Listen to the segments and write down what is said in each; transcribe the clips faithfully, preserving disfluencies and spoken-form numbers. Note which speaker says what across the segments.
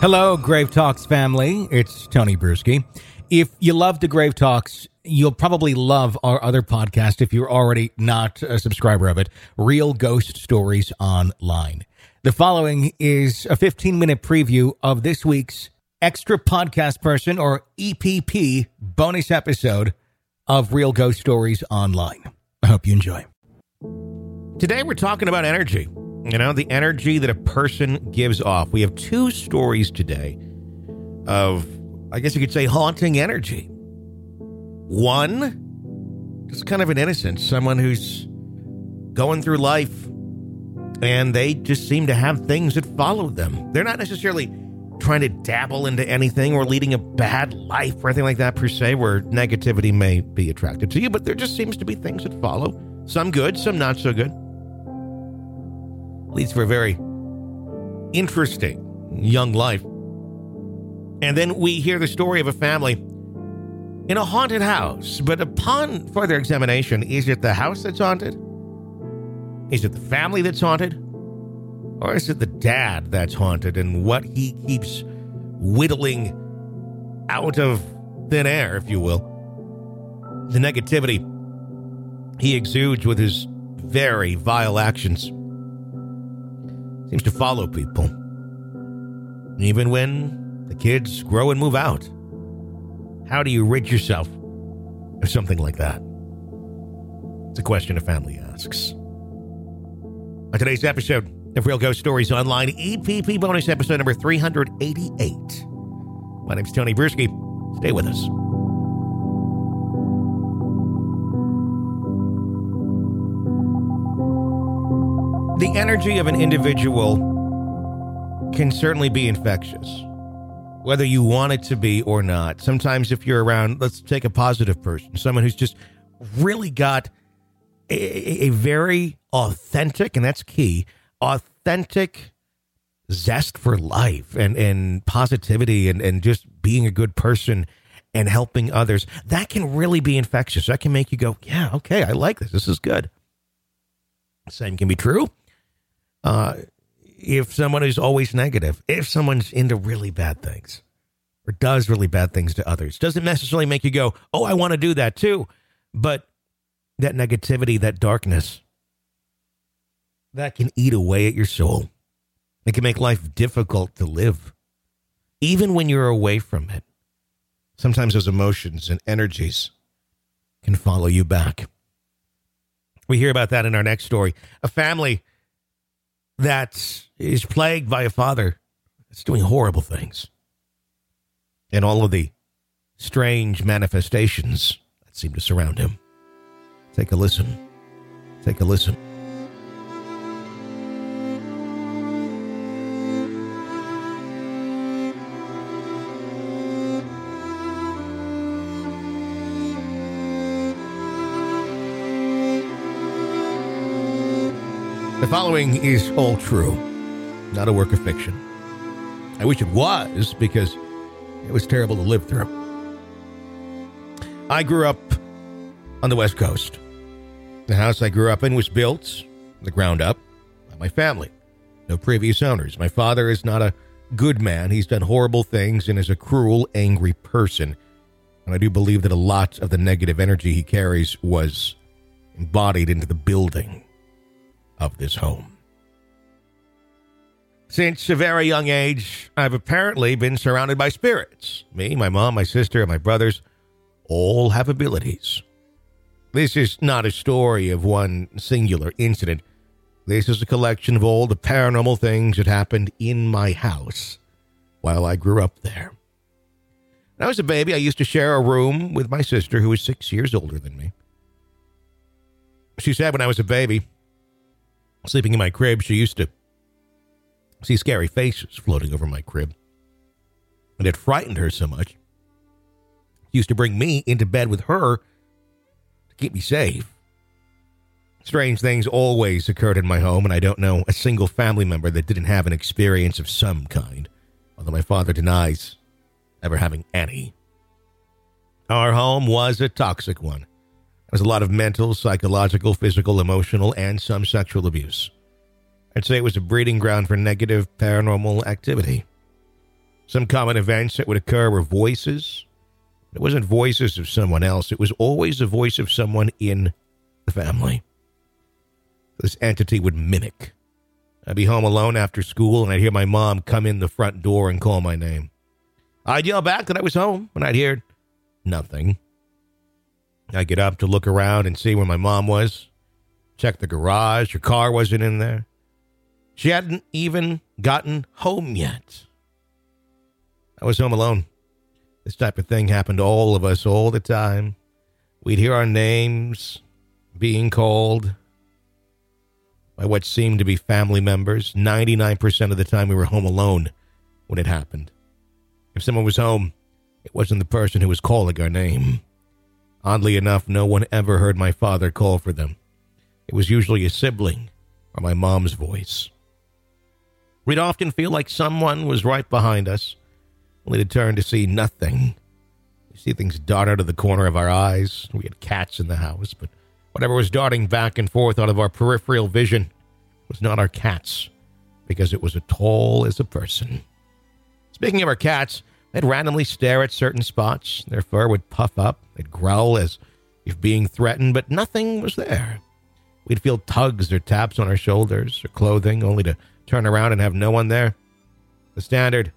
Speaker 1: Hello, Grave Talks family. It's Tony Bruschi. If you love the Grave Talks, you'll probably love our other podcast if you're already not a subscriber of it, Real Ghost Stories Online. The following is a fifteen-minute preview of this week's Extra Podcast Person, or E P P, bonus episode of Real Ghost Stories Online. I hope you enjoy. Today we're talking about energy. You know, the energy that a person gives off. We have two stories today of, I guess you could say, haunting energy. One, just kind of an innocent, someone who's going through life and they just seem to have things that follow them. They're not necessarily trying to dabble into anything or leading a bad life or anything like that per se, where negativity may be attracted to you, but there just seems to be things that follow. Some good, some not so good. Leads for a very interesting young life. And then we hear the story of a family in a haunted house. But upon further examination, is it the house that's haunted? Is it the family that's haunted? Or is it the dad that's haunted and what he keeps whittling out of thin air, if you will? The negativity he exudes with his very vile actions seems to follow people, even when the kids grow and move out. How do you rid yourself of something like that? It's a question a family asks. On today's episode of Real Ghost Stories Online, E P P bonus episode number three hundred eighty-eight. My name's Tony Bruschi. Stay with us. The energy of an individual can certainly be infectious, whether you want it to be or not. Sometimes if you're around, let's take a positive person, someone who's just really got a, a very authentic, and that's key, authentic zest for life and, and positivity and, and just being a good person and helping others, that can really be infectious. That can make you go, yeah, okay, I like this. This is good. Same can be true Uh, if someone is always negative, if someone's into really bad things or does really bad things to others, doesn't necessarily make you go, oh, I want to do that too. But that negativity, that darkness, that can eat away at your soul. It can make life difficult to live, even when you're away from it. Sometimes those emotions and energies can follow you back. We hear about that in our next story. A family that is plagued by a father that's doing horrible things, and all of the strange manifestations that seem to surround him. Take a listen. Take a listen. The following is all true, not a work of fiction. I wish it was, because it was terrible to live through. I grew up on the West Coast. The house I grew up in was built from the ground up by my family. No previous owners. My father is not a good man. He's done horrible things and is a cruel, angry person. And I do believe that a lot of the negative energy he carries was embodied into the building of this home. Since a very young age, I've apparently been surrounded by spirits. Me, my mom, my sister, and my brothers all have abilities. This is not a story of one singular incident. This is a collection of all the paranormal things that happened in my house while I grew up there. When I was a baby, I used to share a room with my sister, who was six years older than me. She said when I was a baby, sleeping in my crib, she used to see scary faces floating over my crib. And it frightened her so much. She used to bring me into bed with her to keep me safe. Strange things always occurred in my home, and I don't know a single family member that didn't have an experience of some kind, although my father denies ever having any. Our home was a toxic one. There was a lot of mental, psychological, physical, emotional, and some sexual abuse. I'd say it was a breeding ground for negative paranormal activity. Some common events that would occur were voices. It wasn't voices of someone else. It was always the voice of someone in the family. This entity would mimic. I'd be home alone after school, and I'd hear my mom come in the front door and call my name. I'd yell back that I was home, and I'd hear nothing. I'd get up to look around and see where my mom was. Check the garage. Her car wasn't in there. She hadn't even gotten home yet. I was home alone. This type of thing happened to all of us all the time. We'd hear our names being called by what seemed to be family members. ninety-nine percent of the time we were home alone when it happened. If someone was home, it wasn't the person who was calling our name. Oddly enough, no one ever heard my father call for them. It was usually a sibling or my mom's voice. We'd often feel like someone was right behind us, only to turn to see nothing. We see things dart out of the corner of our eyes. We had cats in the house, but whatever was darting back and forth out of our peripheral vision was not our cats, because it was as tall as a person. Speaking of our cats, they'd randomly stare at certain spots. Their fur would puff up. They'd growl as if being threatened, but nothing was there. We'd feel tugs or taps on our shoulders or clothing, only to turn around and have no one there. The standard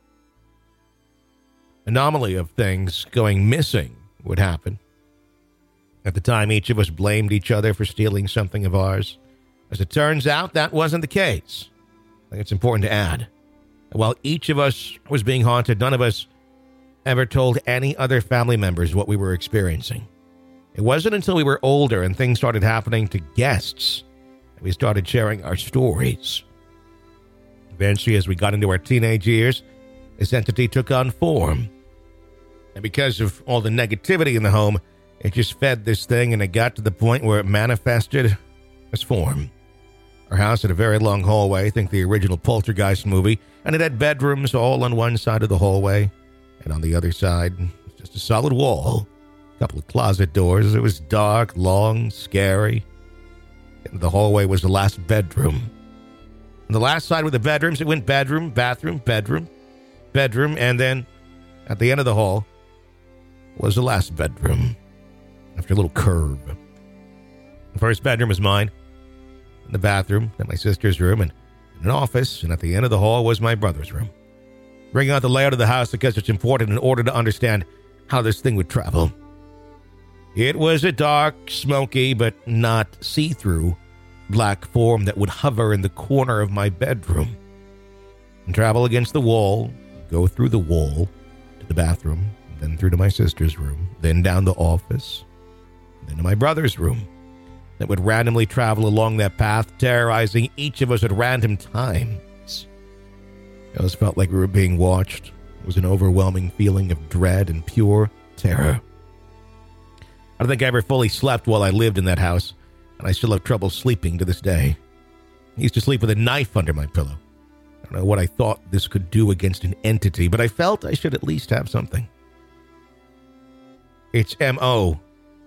Speaker 1: anomaly of things going missing would happen. At the time, each of us blamed each other for stealing something of ours. As it turns out, that wasn't the case. I think it's important to add. While each of us was being haunted, none of us ever told any other family members what we were experiencing. It wasn't until we were older and things started happening to guests that we started sharing our stories. Eventually, as we got into our teenage years, this entity took on form. And because of all the negativity in the home, it just fed this thing, and it got to the point where it manifested as form. Our house had a very long hallway, think the original Poltergeist movie, and it had bedrooms all on one side of the hallway, and on the other side, just a solid wall, a couple of closet doors. It was dark, long, scary, and the hallway was the last bedroom. On the last side were the bedrooms. It went bedroom, bathroom, bedroom, bedroom, and then at the end of the hall was the last bedroom, after a little curve. The first bedroom was mine, and the bathroom, then my sister's room, and an office, and at the end of the hall was my brother's room. Bring out the layout of the house because it's important in order to understand how this thing would travel. It was a dark, smoky, but not see-through black form that would hover in the corner of my bedroom and travel against the wall, go through the wall to the bathroom, then through to my sister's room, then down the office, then to my brother's room. That would randomly travel along that path, terrorizing each of us at random times. It always felt like we were being watched. It was an overwhelming feeling of dread and pure terror. I don't think I ever fully slept while I lived in that house, and I still have trouble sleeping to this day. I used to sleep with a knife under my pillow. I don't know what I thought this could do against an entity, but I felt I should at least have something. Its M O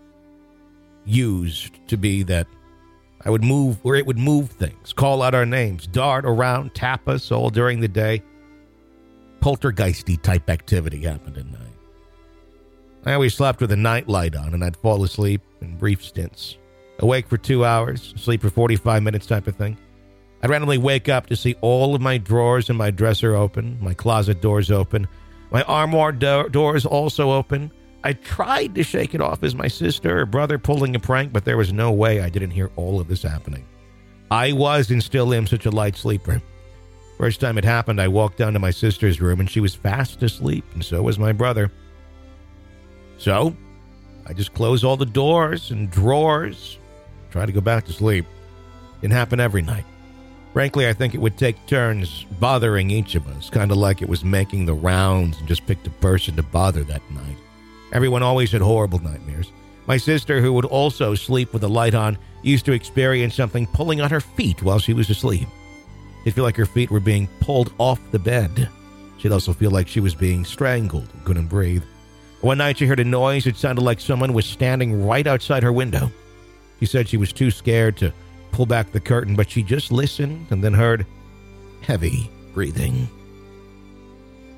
Speaker 1: used to be that I would move, or it would move things, call out our names, dart around, tap us all during the day. Poltergeisty type activity happened at night. I always slept with a night light on, and I'd fall asleep in brief stints. Awake for two hours, sleep for forty-five minutes type of thing. I'd randomly wake up to see all of my drawers in my dresser open, my closet doors open, my armoire do- doors also open. I tried to shake it off as my sister or brother pulling a prank, but there was no way I didn't hear all of this happening. I was and still am such a light sleeper. First time it happened, I walked down to my sister's room, and she was fast asleep, and so was my brother. So, I just closed all the doors and drawers, try to go back to sleep. Didn't happen every night. Frankly, I think it would take turns bothering each of us, kind of like it was making the rounds and just picked a person to bother that night. Everyone always had horrible nightmares. My sister, who would also sleep with the light on, used to experience something pulling on her feet while she was asleep. She'd feel like her feet were being pulled off the bed. She'd also feel like she was being strangled and couldn't breathe. One night she heard a noise. It sounded like someone was standing right outside her window. She said she was too scared to pull back the curtain, but she just listened and then heard heavy breathing.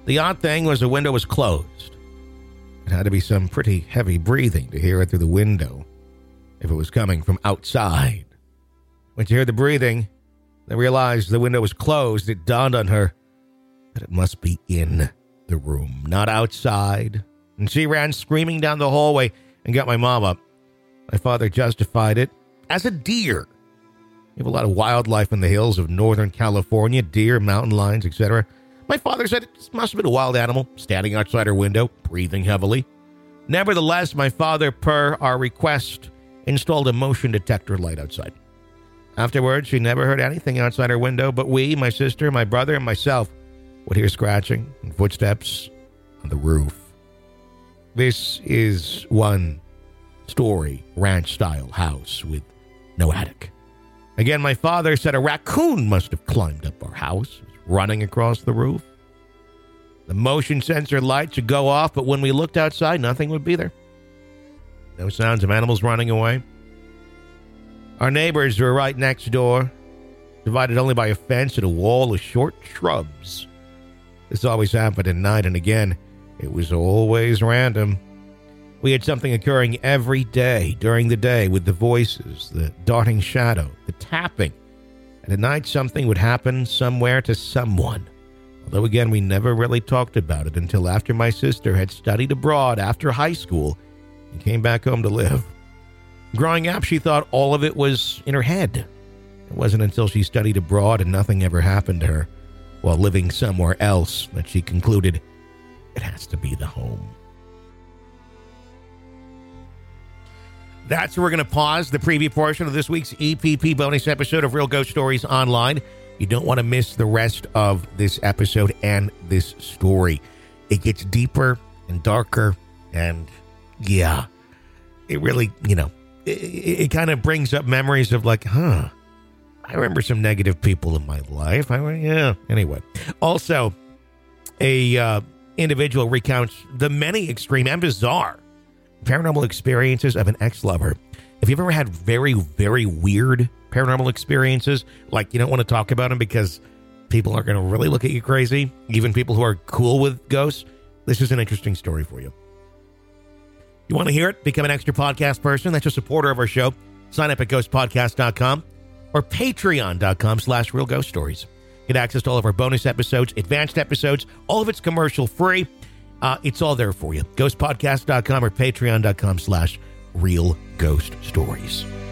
Speaker 1: The odd thing was the window was closed. It had to be some pretty heavy breathing to hear it through the window if it was coming from outside. When she heard the breathing, they realized the window was closed. It dawned on her that it must be in the room, not outside. And she ran screaming down the hallway and got my mom up. My father justified it as a deer. We have a lot of wildlife in the hills of Northern California, deer, mountain lions, et cetera. My father said it must have been a wild animal standing outside her window, breathing heavily. Nevertheless, my father, per our request, installed a motion detector light outside. Afterwards, she never heard anything outside her window, but we, my sister, my brother, and myself would hear scratching and footsteps on the roof. This is one story ranch-style house with no attic. Again, my father said a raccoon must have climbed up our house, running across the roof. The motion sensor light should go off, but when we looked outside, nothing would be there. No sounds of animals running away. Our neighbors were right next door, divided only by a fence and a wall of short shrubs. This always happened at night, and again, it was always random. We had something occurring every day during the day with the voices, the darting shadow, the tapping. And at night, something would happen somewhere to someone. Although, again, we never really talked about it until after my sister had studied abroad after high school and came back home to live. Growing up, she thought all of it was in her head. It wasn't until she studied abroad and nothing ever happened to her while living somewhere else that she concluded it has to be the home. That's where we're going to pause the preview portion of this week's E P P bonus episode of Real Ghost Stories Online. You don't want to miss the rest of this episode and this story. It gets deeper and darker, and yeah, it really, you know, it, it, it kind of brings up memories of like, huh, I remember some negative people in my life. I yeah. Anyway, also, a uh, individual recounts the many extreme and bizarre paranormal experiences of an ex-lover. If you've ever had very, very weird paranormal experiences, like you don't want to talk about them because people are going to really look at you crazy, even people who are cool with ghosts, this is an interesting story for you. You want to hear it? Become an extra podcast person. That's a supporter of our show. Sign up at ghost podcast dot com or patreon dot com slash real ghost stories. Get access to all of our bonus episodes, advanced episodes, all of it's commercial free. Uh, it's all there for you. ghost podcast dot com or patreon dot com slash real ghost stories.